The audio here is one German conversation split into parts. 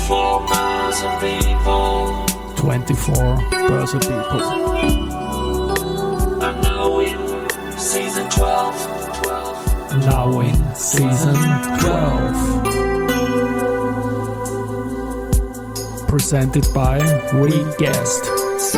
24 Börse People. 24 Börse People. And now in season 12. Now in season 12. Presented by Reguest.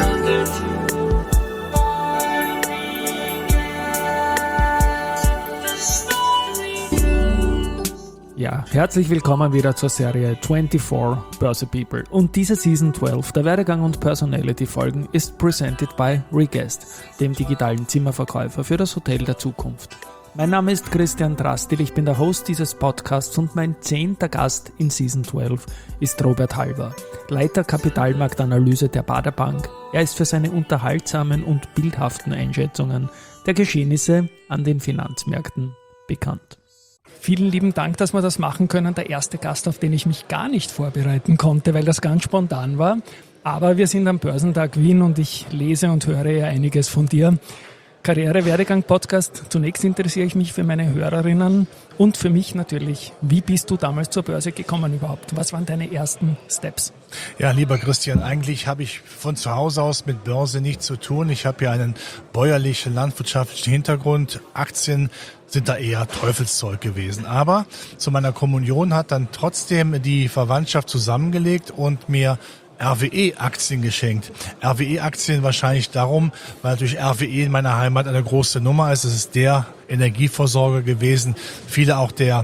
Ja, herzlich willkommen wieder zur Serie 24 Börse People. Und diese Season 12 der Werdegang und Personality Folgen ist presented by Reguest, dem digitalen Zimmerverkäufer für das Hotel der Zukunft. Mein Name ist Christian Drastil, ich bin der Host dieses Podcasts und mein 10. Gast in Season 12 ist Robert Halver, Leiter Kapitalmarktanalyse der Baader Bank. Er ist für seine unterhaltsamen und bildhaften Einschätzungen der Geschehnisse an den Finanzmärkten bekannt. Vielen lieben Dank, dass wir das machen können. Der erste Gast, auf den ich mich gar nicht vorbereiten konnte, weil das ganz spontan war. Aber wir sind am Börsentag Wien und ich lese und höre ja einiges von dir. Karriere-Werdegang-Podcast. Zunächst interessiere ich mich für meine Hörerinnen und für mich natürlich. Wie bist du damals zur Börse gekommen überhaupt? Was waren deine ersten Steps? Ja, lieber Christian, eigentlich habe ich von zu Hause aus mit Börse nichts zu tun. Ich habe ja einen bäuerlichen, landwirtschaftlichen Hintergrund. Aktien sind da eher Teufelszeug gewesen. Aber zu meiner Kommunion hat dann trotzdem die Verwandtschaft zusammengelegt und mir RWE-Aktien geschenkt. RWE-Aktien wahrscheinlich darum, weil natürlich RWE in meiner Heimat eine große Nummer ist. Es ist der Energieversorger gewesen. Viele auch der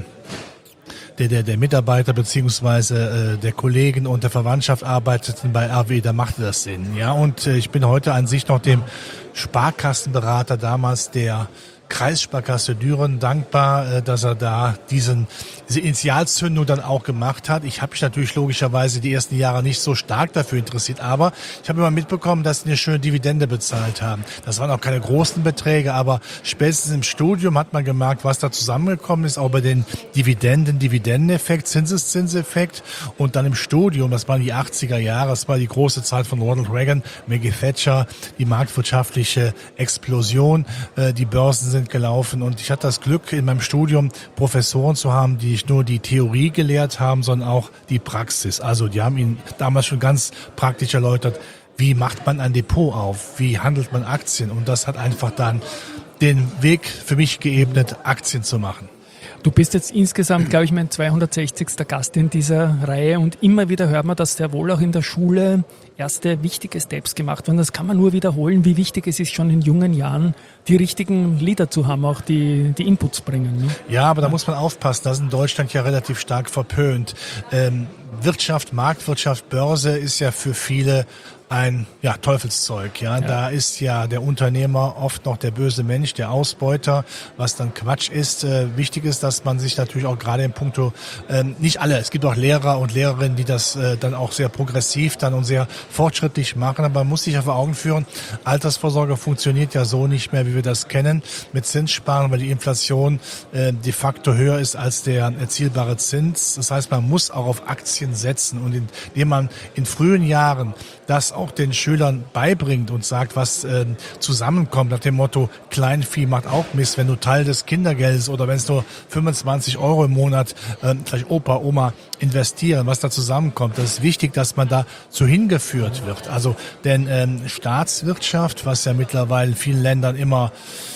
Mitarbeiter beziehungsweise der Kollegen und der Verwandtschaft arbeiteten bei RWE, da machte das Sinn. Ja, und ich bin heute an sich noch dem Sparkassenberater damals der Kreissparkasse Düren dankbar, dass er da diese Initialzündung dann auch gemacht hat. Ich habe mich natürlich logischerweise die ersten Jahre nicht so stark dafür interessiert, aber ich habe immer mitbekommen, dass sie eine schöne Dividende bezahlt haben. Das waren auch keine großen Beträge, aber spätestens im Studium hat man gemerkt, was da zusammengekommen ist, auch bei den Dividendeneffekt, Zinseszinseffekt und dann im Studium, das waren die 80er Jahre, das war die große Zeit von Ronald Reagan, Maggie Thatcher, die marktwirtschaftliche Explosion, die Börsen sind gelaufen und ich hatte das Glück, in meinem Studium Professoren zu haben, die nicht nur die Theorie gelehrt haben, sondern auch die Praxis. Also die haben ihnen damals schon ganz praktisch erläutert, wie macht man ein Depot auf, wie handelt man Aktien und das hat einfach dann den Weg für mich geebnet, Aktien zu machen. Du bist jetzt insgesamt, glaube ich, mein 260. Gast in dieser Reihe und immer wieder hört man, dass sehr wohl auch in der Schule erste wichtige Steps gemacht werden. Das kann man nur wiederholen, wie wichtig es ist, schon in jungen Jahren die richtigen Leader zu haben, auch die Inputs bringen. Ne? Ja, aber da muss man aufpassen, das ist in Deutschland ja relativ stark verpönt. Wirtschaft, Marktwirtschaft, Börse ist ja für viele ein Teufelszeug. Ja, da ist ja der Unternehmer oft noch der böse Mensch, der Ausbeuter, was dann Quatsch ist. Wichtig ist, dass man sich natürlich auch gerade in puncto, nicht alle, es gibt auch Lehrer und Lehrerinnen, die das dann auch sehr progressiv dann und sehr fortschrittlich machen, aber man muss sich ja vor Augen führen, Altersvorsorge funktioniert ja so nicht mehr, wie wir das kennen, mit Zinssparen, weil die Inflation de facto höher ist als der erzielbare Zins. Das heißt, man muss auch auf Aktien setzen und indem man in frühen Jahren das auch den Schülern beibringt und sagt, was zusammenkommt, nach dem Motto, Kleinvieh macht auch Mist, wenn du Teil des Kindergeldes oder wenn es nur 25 € im Monat vielleicht Opa, Oma investieren, was da zusammenkommt. Das ist wichtig, dass man da so hingeführt wird. Also denn Staatswirtschaft, was ja mittlerweile in vielen Ländern immer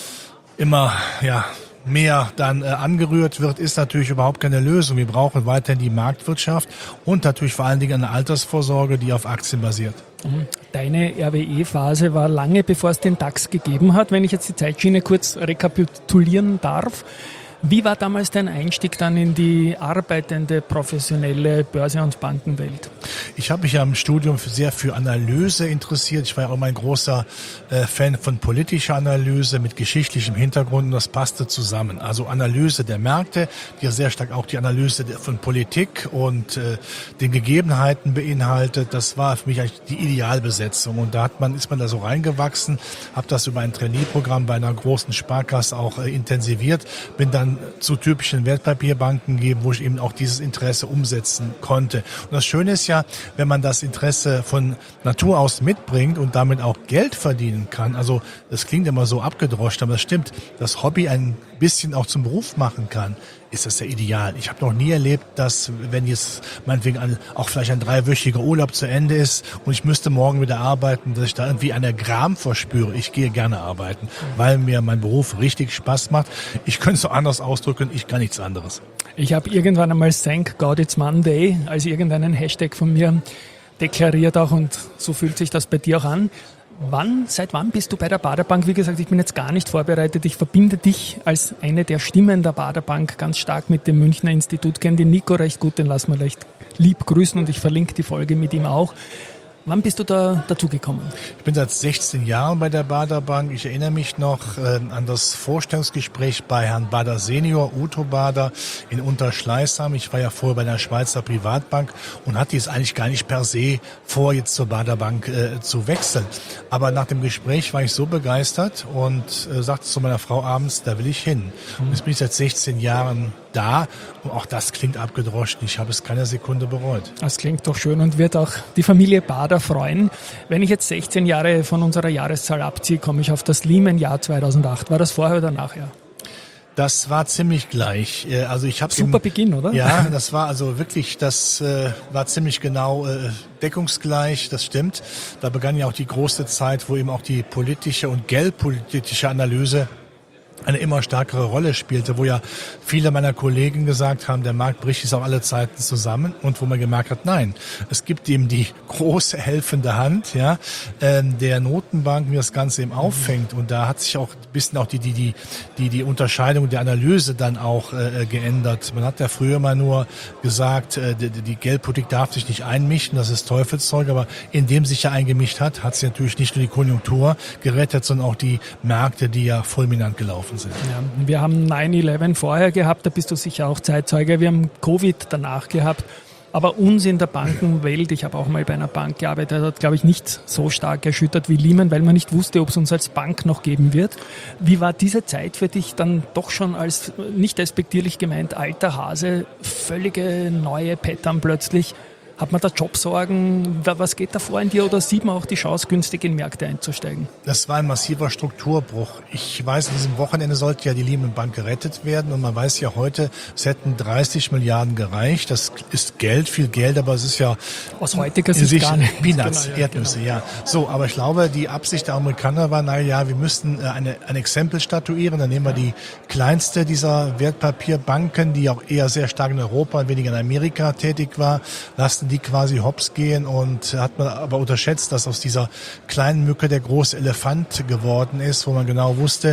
mehr dann angerührt wird, ist natürlich überhaupt keine Lösung. Wir brauchen weiterhin die Marktwirtschaft und natürlich vor allen Dingen eine Altersvorsorge, die auf Aktien basiert. Deine RWE-Phase war lange, bevor es den DAX gegeben hat. Wenn ich jetzt die Zeitschiene kurz rekapitulieren darf. Wie war damals dein Einstieg dann in die arbeitende, professionelle Börse- und Bankenwelt? Ich habe mich ja im Studium sehr für Analyse interessiert. Ich war ja auch immer ein großer Fan von politischer Analyse mit geschichtlichem Hintergrund und das passte zusammen. Also Analyse der Märkte, die ja sehr stark auch die Analyse von Politik und den Gegebenheiten beinhaltet. Das war für mich eigentlich die Idealbesetzung und da ist man da so reingewachsen, habe das über ein Trainee-Programm bei einer großen Sparkasse auch intensiviert, bin dann zu typischen Wertpapierbanken geben, wo ich eben auch dieses Interesse umsetzen konnte. Und das Schöne ist ja, wenn man das Interesse von Natur aus mitbringt und damit auch Geld verdienen kann. Also das klingt immer so abgedroschen, aber das stimmt. Das Hobby, ein bisschen auch zum Beruf machen kann, ist das ja ideal. Ich habe noch nie erlebt, dass, wenn jetzt meinetwegen auch vielleicht ein 3-wöchiger Urlaub zu Ende ist und ich müsste morgen wieder arbeiten, dass ich da irgendwie eine Gram verspüre. Ich gehe gerne arbeiten, weil mir mein Beruf richtig Spaß macht. Ich könnte es so anders ausdrücken, ich kann nichts anderes. Ich habe irgendwann einmal Thank God It's Monday als irgendeinen Hashtag von mir deklariert auch und so fühlt sich das bei dir auch an. Seit wann bist du bei der Baderbank? Wie gesagt, ich bin jetzt gar nicht vorbereitet. Ich verbinde dich als eine der Stimmen der Baderbank ganz stark mit dem Münchner Institut. Kenne den Nico recht gut, den lassen wir recht lieb grüßen und ich verlinke die Folge mit ihm auch. Wann bist du da dazugekommen? Ich bin seit 16 Jahren bei der Baderbank. Ich erinnere mich noch an das Vorstellungsgespräch bei Herrn Bader Senior, Uto Bader, in Unterschleißheim. Ich war ja vorher bei der Schweizer Privatbank und hatte es eigentlich gar nicht per se vor, jetzt zur Baderbank zu wechseln. Aber nach dem Gespräch war ich so begeistert und sagte zu meiner Frau abends, da will ich hin. Und jetzt bin ich seit 16 Jahren da und auch das klingt abgedroschen. Ich habe es keine Sekunde bereut. Das klingt doch schön und wird auch die Familie Bader freuen. Wenn ich jetzt 16 Jahre von unserer Jahreszahl abziehe, komme ich auf das Lehman-Jahr 2008. War das vorher oder nachher? Das war ziemlich gleich. Also ich habe Super Beginn, oder? Ja, das war also wirklich, das war ziemlich genau deckungsgleich, das stimmt. Da begann ja auch die große Zeit, wo eben auch die politische und geldpolitische Analyse eine immer stärkere Rolle spielte, wo ja viele meiner Kollegen gesagt haben, der Markt bricht jetzt auf alle Zeiten zusammen und wo man gemerkt hat, nein, es gibt eben die große helfende Hand, ja, der Notenbank, wie das Ganze eben auffängt und da hat sich auch ein bisschen auch die Unterscheidung der Analyse dann auch geändert. Man hat ja früher mal nur gesagt, die Geldpolitik darf sich nicht einmischen, das ist Teufelszeug, aber indem sich ja eingemischt hat sie natürlich nicht nur die Konjunktur gerettet, sondern auch die Märkte, die ja fulminant gelaufen sind. Ja, wir haben 9/11 vorher gehabt, da bist du sicher auch Zeitzeuge. Wir haben Covid danach gehabt. Aber uns in der Bankenwelt, ich habe auch mal bei einer Bank gearbeitet, hat, glaube ich, nicht so stark erschüttert wie Lehman, weil man nicht wusste, ob es uns als Bank noch geben wird. Wie war diese Zeit für dich dann doch schon als, nicht despektierlich gemeint, alter Hase, völlige neue Pattern plötzlich? Hat man da Jobsorgen? Was geht da vor in dir oder sieht man auch die Chance, günstig in Märkte einzusteigen? Das war ein massiver Strukturbruch. Ich weiß, an diesem Wochenende sollte ja die Lehman Bank gerettet werden und man weiß ja heute, es hätten 30 Milliarden gereicht. Das ist Geld, viel Geld, aber es ist ja aus heutiger Sicht gar nicht. Peanuts, genau, ja, Erdnüsse, genau. ja. So, aber ich glaube, die Absicht der Amerikaner war, wir müssten ein Exempel statuieren. Dann nehmen wir die kleinste dieser Wertpapierbanken, die auch eher sehr stark in Europa und weniger in Amerika tätig war, lassen die quasi hops gehen und hat man aber unterschätzt, dass aus dieser kleinen Mücke der große Elefant geworden ist, wo man genau wusste,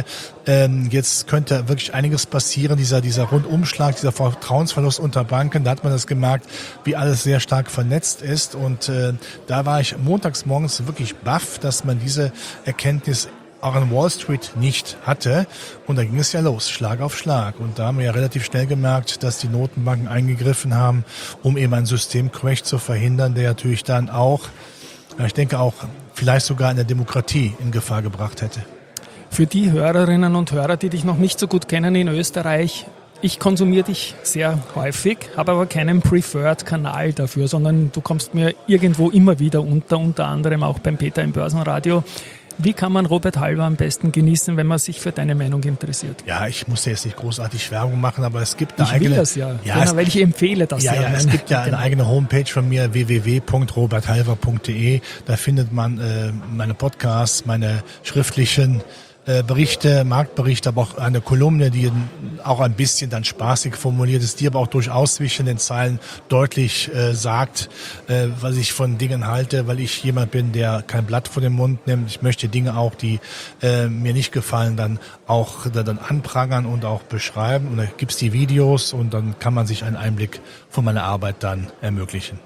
jetzt könnte wirklich einiges passieren, dieser Rundumschlag, dieser Vertrauensverlust unter Banken, da hat man das gemerkt, wie alles sehr stark vernetzt ist und da war ich montags morgens wirklich baff, dass man diese Erkenntnis auch an Wall Street nicht hatte. Und da ging es ja los, Schlag auf Schlag. Und da haben wir ja relativ schnell gemerkt, dass die Notenbanken eingegriffen haben, um eben einen Systemcrash zu verhindern, der natürlich dann auch, ich denke auch, vielleicht sogar in der Demokratie in Gefahr gebracht hätte. Für die Hörerinnen und Hörer, die dich noch nicht so gut kennen in Österreich, ich konsumiere dich sehr häufig, habe aber keinen Preferred-Kanal dafür, sondern du kommst mir irgendwo immer wieder unter anderem auch beim Peter im Börsenradio. Wie kann man Robert Halver am besten genießen, wenn man sich für deine Meinung interessiert? Ja, ich muss ja jetzt nicht großartig Werbung machen, aber es gibt eine eigene... Ich will das ja, genau, weil ich empfehle das ja. Ja, es gibt ja eine eigene Homepage von mir, www.roberthalver.de. Da findet man meine Podcasts, meine schriftlichen Berichte, Marktberichte, aber auch eine Kolumne, die auch ein bisschen dann spaßig formuliert ist, die aber auch durchaus zwischen den Zeilen deutlich sagt, was ich von Dingen halte, weil ich jemand bin, der kein Blatt vor den Mund nimmt. Ich möchte Dinge auch, die mir nicht gefallen, dann auch dann anprangern und auch beschreiben. Und da gibt's die Videos und dann kann man sich einen Einblick von meiner Arbeit dann ermöglichen.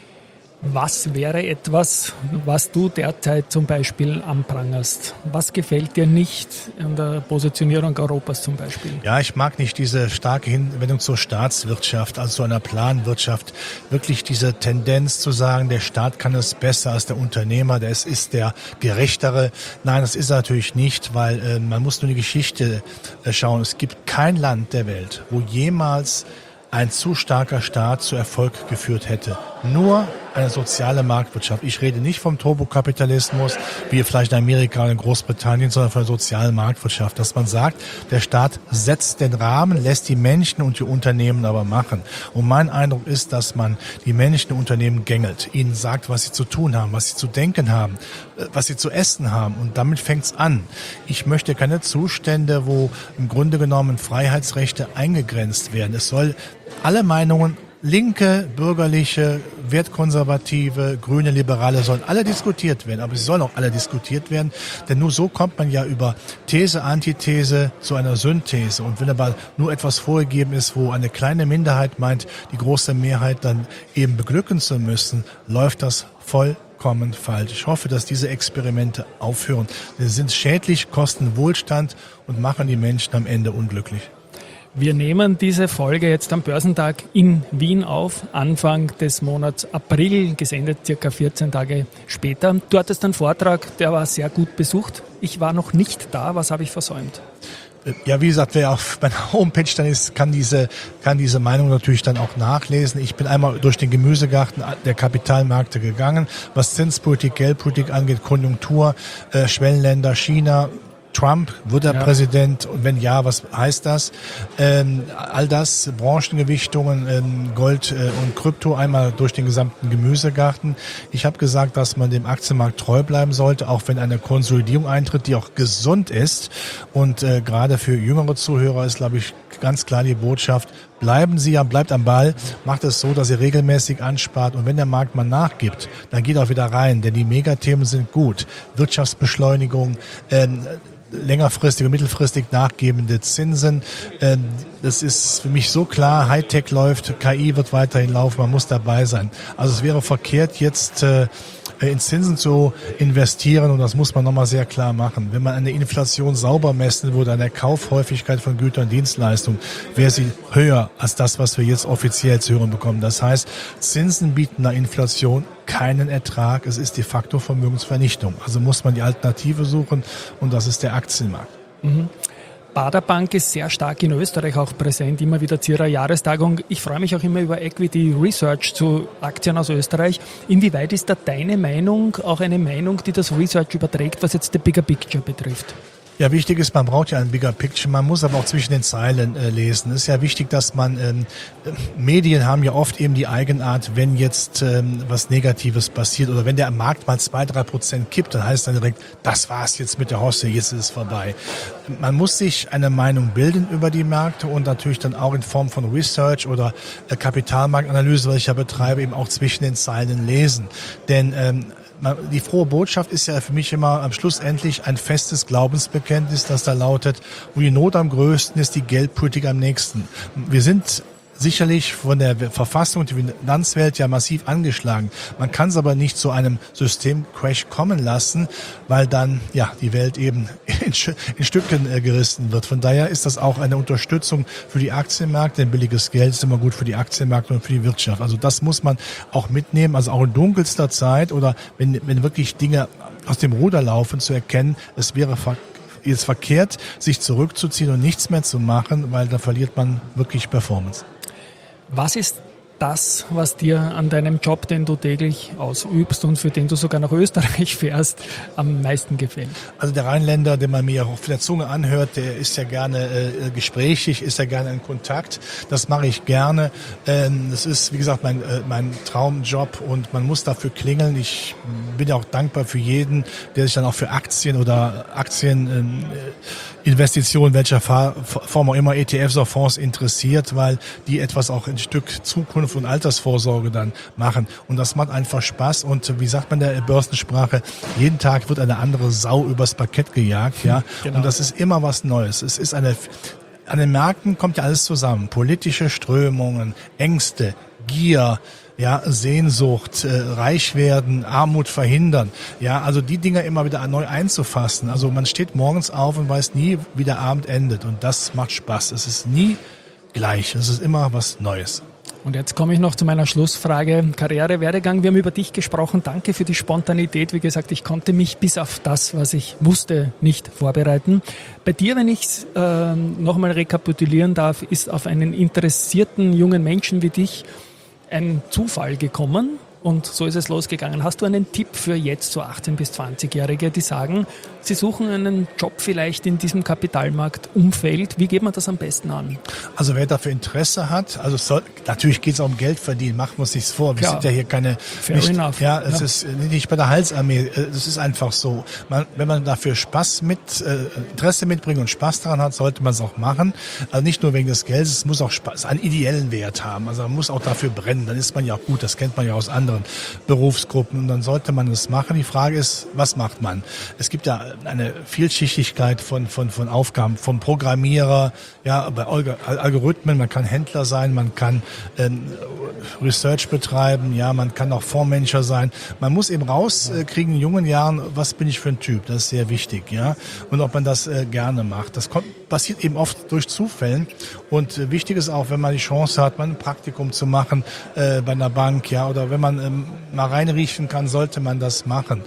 Was wäre etwas, was du derzeit zum Beispiel anprangerst? Was gefällt dir nicht in der Positionierung Europas zum Beispiel? Ja, ich mag nicht diese starke Hinwendung zur Staatswirtschaft, also zu einer Planwirtschaft. Wirklich diese Tendenz zu sagen, der Staat kann es besser als der Unternehmer, der ist der Gerechtere. Nein, das ist er natürlich nicht, weil man muss nur die Geschichte schauen. Es gibt kein Land der Welt, wo jemals ein zu starker Staat zu Erfolg geführt hätte. Nur eine soziale Marktwirtschaft. Ich rede nicht vom Turbokapitalismus, wie vielleicht in Amerika oder in Großbritannien, sondern von der sozialen Marktwirtschaft, dass man sagt, der Staat setzt den Rahmen, lässt die Menschen und die Unternehmen aber machen. Und mein Eindruck ist, dass man die Menschen und Unternehmen gängelt, ihnen sagt, was sie zu tun haben, was sie zu denken haben, was sie zu essen haben. Und damit fängt's an. Ich möchte keine Zustände, wo im Grunde genommen Freiheitsrechte eingegrenzt werden. Es soll alle Meinungen, linke, bürgerliche, wertkonservative, grüne, liberale, sollen alle diskutiert werden. Aber sie sollen auch alle diskutiert werden, denn nur so kommt man ja über These, Antithese zu einer Synthese. Und wenn aber nur etwas vorgegeben ist, wo eine kleine Minderheit meint, die große Mehrheit dann eben beglücken zu müssen, läuft das vollkommen falsch. Ich hoffe, dass diese Experimente aufhören. Sie sind schädlich, kosten Wohlstand und machen die Menschen am Ende unglücklich. Wir nehmen diese Folge jetzt am Börsentag in Wien auf, Anfang des Monats April, gesendet circa 14 Tage später. Du hattest einen Vortrag, der war sehr gut besucht. Ich war noch nicht da. Was habe ich versäumt? Ja, wie gesagt, wer auf meiner Homepage dann ist, kann diese Meinung natürlich dann auch nachlesen. Ich bin einmal durch den Gemüsegarten der Kapitalmärkte gegangen, was Zinspolitik, Geldpolitik angeht, Konjunktur, Schwellenländer, China, Trump, wird er Präsident und wenn ja, was heißt das? All das, Branchengewichtungen, Gold und Krypto, einmal durch den gesamten Gemüsegarten. Ich habe gesagt, dass man dem Aktienmarkt treu bleiben sollte, auch wenn eine Konsolidierung eintritt, die auch gesund ist. Und gerade für jüngere Zuhörer ist, glaube ich, ganz klar die Botschaft, bleibt am Ball, macht es so, dass ihr regelmäßig anspart und wenn der Markt mal nachgibt, dann geht auch wieder rein, denn die Megathemen sind gut. Wirtschaftsbeschleunigung, längerfristige, mittelfristig nachgebende Zinsen. Das ist für mich so klar, Hightech läuft, KI wird weiterhin laufen, man muss dabei sein. Also es wäre verkehrt, jetzt in Zinsen zu investieren und das muss man nochmal sehr klar machen. Wenn man eine Inflation sauber messen würde, an der Kaufhäufigkeit von Gütern und Dienstleistungen, wäre sie höher als das, was wir jetzt offiziell zu hören bekommen. Das heißt, Zinsen bieten einer Inflation keinen Ertrag. Es ist de facto Vermögensvernichtung. Also muss man die Alternative suchen und das ist der Aktienmarkt. Mhm. Baader Bank ist sehr stark in Österreich auch präsent, immer wieder zu ihrer Jahrestagung. Ich freue mich auch immer über Equity Research zu Aktien aus Österreich. Inwieweit ist da deine Meinung auch eine Meinung, die das Research überträgt, was jetzt der Bigger Picture betrifft? Ja, wichtig ist, man braucht ja ein Bigger Picture, man muss aber auch zwischen den Zeilen lesen. Es ist ja wichtig, dass man, Medien haben ja oft eben die Eigenart, wenn jetzt was Negatives passiert oder wenn der Markt mal 2-3% kippt, dann heißt dann direkt, das war's jetzt mit der Hosse, jetzt ist es vorbei. Man muss sich eine Meinung bilden über die Märkte und natürlich dann auch in Form von Research oder Kapitalmarktanalyse, was ich ja betreibe, eben auch zwischen den Zeilen lesen. Denn die frohe Botschaft ist ja für mich immer am Schluss endlich ein festes Glaubensbekenntnis, das da lautet, wo die Not am größten ist, die Geldpolitik am nächsten. Wir sind sicherlich von der Verfassung und der Finanzwelt ja massiv angeschlagen. Man kann es aber nicht zu einem Systemcrash kommen lassen, weil dann ja die Welt eben in Stücken gerissen wird. Von daher ist das auch eine Unterstützung für die Aktienmärkte, denn billiges Geld ist immer gut für die Aktienmärkte und für die Wirtschaft. Also das muss man auch mitnehmen, also auch in dunkelster Zeit oder wenn wirklich Dinge aus dem Ruder laufen, zu erkennen, es wäre jetzt verkehrt, sich zurückzuziehen und nichts mehr zu machen, weil da verliert man wirklich Performance. Was ist das, was dir an deinem Job, den du täglich ausübst und für den du sogar nach Österreich fährst, am meisten gefällt? Also der Rheinländer, den man mir auch auf der Zunge anhört, der ist ja gerne gesprächig, ist ja gerne in Kontakt. Das mache ich gerne. Das ist, wie gesagt, mein Traumjob und man muss dafür klingeln. Ich bin ja auch dankbar für jeden, der sich dann auch für Aktien oder Aktieninvestitionen, welcher Form auch immer, ETFs oder Fonds interessiert, weil die etwas auch ein Stück Zukunft und Altersvorsorge dann machen. Und das macht einfach Spaß. Und wie sagt man in der Börsensprache, jeden Tag wird eine andere Sau übers Parkett gejagt. Ja? Genau. Und das ist immer was Neues. Es ist an den Märkten kommt ja alles zusammen. Politische Strömungen, Ängste, Gier, ja, Sehnsucht, reich werden, Armut verhindern. Ja, also die Dinger immer wieder neu einzufassen. Also man steht morgens auf und weiß nie, wie der Abend endet. Und das macht Spaß. Es ist nie gleich. Es ist immer was Neues. Und jetzt komme ich noch zu meiner Schlussfrage. Karriere, Werdegang, wir haben über dich gesprochen. Danke für die Spontanität. Wie gesagt, ich konnte mich bis auf das, was ich wusste, nicht vorbereiten. Bei dir, wenn ich es nochmal rekapitulieren darf, ist auf einen interessierten jungen Menschen wie dich ein Zufall gekommen und so ist es losgegangen. Hast du einen Tipp für jetzt so 18- bis 20-Jährige, die sagen, sie suchen einen Job vielleicht in diesem Kapitalmarktumfeld? Wie geht man das am besten an? Also wer dafür Interesse hat, natürlich geht es auch um Geld verdienen, machen wir uns nichts vor. Wir sind ja hier keine... Fair enough. Ja, es ist nicht bei der Halsarmee, es ist einfach so. Wenn man dafür Interesse mitbringt und Spaß daran hat, sollte man es auch machen. Also nicht nur wegen des Geldes, es muss auch einen ideellen Wert haben. Also man muss auch dafür brennen, dann ist man ja auch gut, das kennt man ja aus anderen Berufsgruppen und dann sollte man es machen. Die Frage ist, was macht man? Es gibt ja eine Vielschichtigkeit von Aufgaben, vom Programmierer, ja, bei Algorithmen, man kann Händler sein, man kann Research betreiben, ja, man kann auch Fondsmanager sein. Man muss eben rauskriegen in jungen Jahren, was bin ich für ein Typ, das ist sehr wichtig, ja, und ob man das gerne macht. Das passiert eben oft durch Zufällen und wichtig ist auch, wenn man die Chance hat, mal ein Praktikum zu machen bei einer Bank, ja, oder wenn man mal reinriechen kann, sollte man das machen.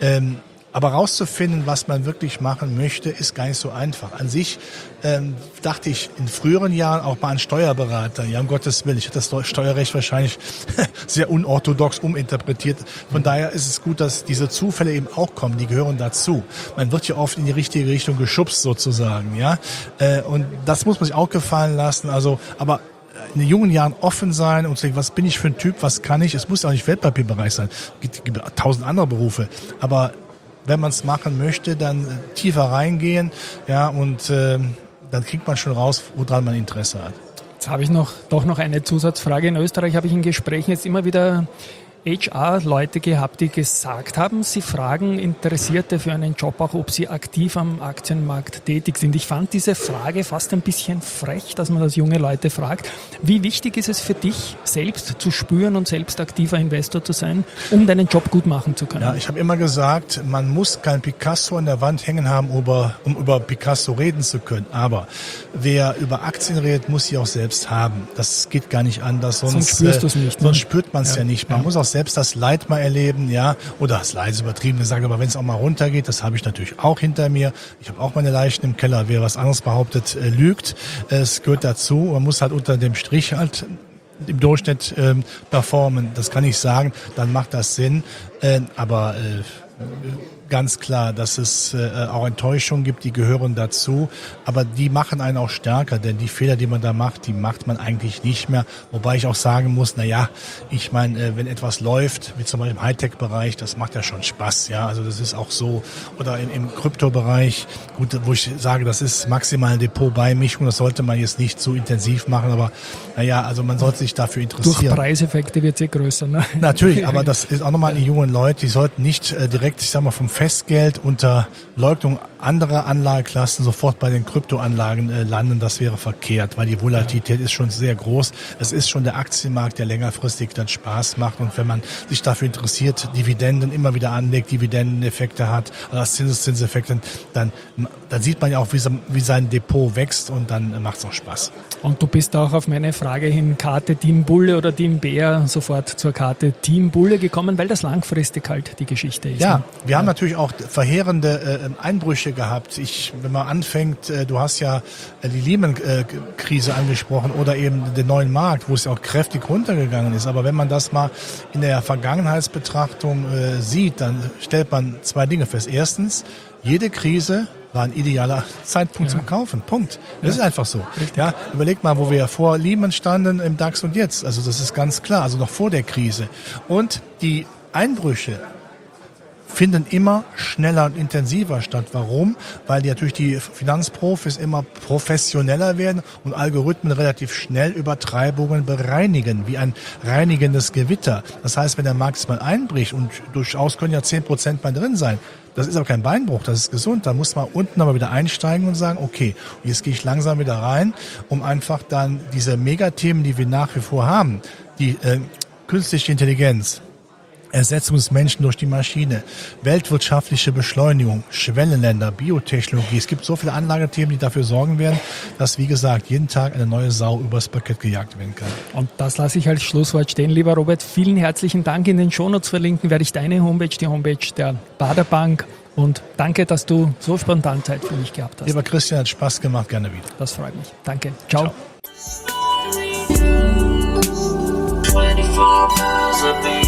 Aber rauszufinden, was man wirklich machen möchte, ist gar nicht so einfach. An sich dachte ich in früheren Jahren auch mal an Steuerberater. Ja, um Gottes Willen. Ich hätte das Steuerrecht wahrscheinlich sehr unorthodox uminterpretiert. Von daher ist es gut, dass diese Zufälle eben auch kommen. Die gehören dazu. Man wird ja oft in die richtige Richtung geschubst sozusagen. Ja, und das muss man sich auch gefallen lassen. Also, aber in den jungen Jahren offen sein und sagen, was bin ich für ein Typ, was kann ich? Es muss ja auch nicht Wertpapierbereich sein. Es gibt 1000 andere Berufe. Aber wenn man es machen möchte, dann tiefer reingehen, ja, und dann kriegt man schon raus, woran man Interesse hat. Jetzt habe ich doch noch eine Zusatzfrage. In Österreich habe ich in Gesprächen jetzt immer wieder HR-Leute gehabt, die gesagt haben, sie fragen Interessierte für einen Job auch, ob sie aktiv am Aktienmarkt tätig sind. Ich fand diese Frage fast ein bisschen frech, dass man das junge Leute fragt. Wie wichtig ist es für dich, selbst zu spüren und selbst aktiver Investor zu sein, um deinen Job gut machen zu können? Ja, ich habe immer gesagt, man muss kein Picasso an der Wand hängen haben, um über Picasso reden zu können. Aber wer über Aktien redet, muss sie auch selbst haben. Das geht gar nicht anders. Sonst spürst du es nicht. Sonst spürt man es ja nicht. Man muss auch selbst das Leid mal erleben, ja, oder das Leid ist übertrieben gesagt, aber wenn es auch mal runtergeht, das habe ich natürlich auch hinter mir. Ich habe auch meine Leichen im Keller. Wer was anderes behauptet, lügt. Es gehört dazu. Man muss halt unter dem Strich halt im Durchschnitt performen. Das kann ich sagen. Dann macht das Sinn. Aber ganz klar, dass es auch Enttäuschungen gibt, die gehören dazu, aber die machen einen auch stärker, denn die Fehler, die man da macht, die macht man eigentlich nicht mehr, wobei ich auch sagen muss, ich meine, wenn etwas läuft, wie zum Beispiel im Hightech-Bereich, das macht ja schon Spaß, ja, also das ist auch so, oder im Kryptobereich, gut, wo ich sage, das ist maximal ein Depot-Beimischung, das sollte man jetzt nicht zu intensiv machen, aber also man sollte sich dafür interessieren. Durch Preiseffekte wird sie größer, ne? Natürlich, aber das ist auch nochmal die jungen Leute, die sollten nicht direkt, ich sag mal, vom Festgeld unter Leugnung anderer Anlageklassen sofort bei den Kryptoanlagen landen. Das wäre verkehrt, weil die Volatilität ist schon sehr groß. Es ist schon der Aktienmarkt, der längerfristig dann Spaß macht. Und wenn man sich dafür interessiert, Dividenden immer wieder anlegt, Dividendeneffekte hat, also Zinseffekte, dann sieht man ja auch, wie sein Depot wächst und dann macht es auch Spaß. Und du bist auch auf meine Frage hin, Karte Team Bulle oder Team Bär, sofort zur Karte Team Bulle gekommen, weil das langfristig halt die Geschichte ist. Ja, wir haben natürlich auch verheerende Einbrüche gehabt. Wenn man anfängt, du hast ja die Lehman-Krise angesprochen oder eben den neuen Markt, wo es ja auch kräftig runtergegangen ist. Aber wenn man das mal in der Vergangenheitsbetrachtung sieht, dann stellt man zwei Dinge fest. Erstens, jede Krise war ein idealer Zeitpunkt zum Kaufen. Punkt. Das ist einfach so. Ja, überlegt mal, wo wir vor Lehman standen im DAX und jetzt. Also das ist ganz klar. Also noch vor der Krise. Und die Einbrüche finden immer schneller und intensiver statt. Warum? Weil natürlich die Finanzprofis immer professioneller werden und Algorithmen relativ schnell Übertreibungen bereinigen, wie ein reinigendes Gewitter. Das heißt, wenn der Markt mal einbricht und durchaus können ja 10% mal drin sein, das ist aber kein Beinbruch, das ist gesund. Da muss man unten aber wieder einsteigen und sagen, okay, jetzt gehe ich langsam wieder rein, um einfach dann diese Megathemen, die wir nach wie vor haben, die künstliche Intelligenz, Ersetzung des Menschen durch die Maschine, weltwirtschaftliche Beschleunigung, Schwellenländer, Biotechnologie. Es gibt so viele Anlagethemen, die dafür sorgen werden, dass, wie gesagt, jeden Tag eine neue Sau übers Parkett gejagt werden kann. Und das lasse ich als Schlusswort stehen, lieber Robert. Vielen herzlichen Dank. In den Shownotes verlinken werde ich deine Homepage, die Homepage der Baader Bank. Und danke, dass du so spontan Zeit für mich gehabt hast. Lieber Christian, hat Spaß gemacht, gerne wieder. Das freut mich. Danke. Ciao. 24 hours a day.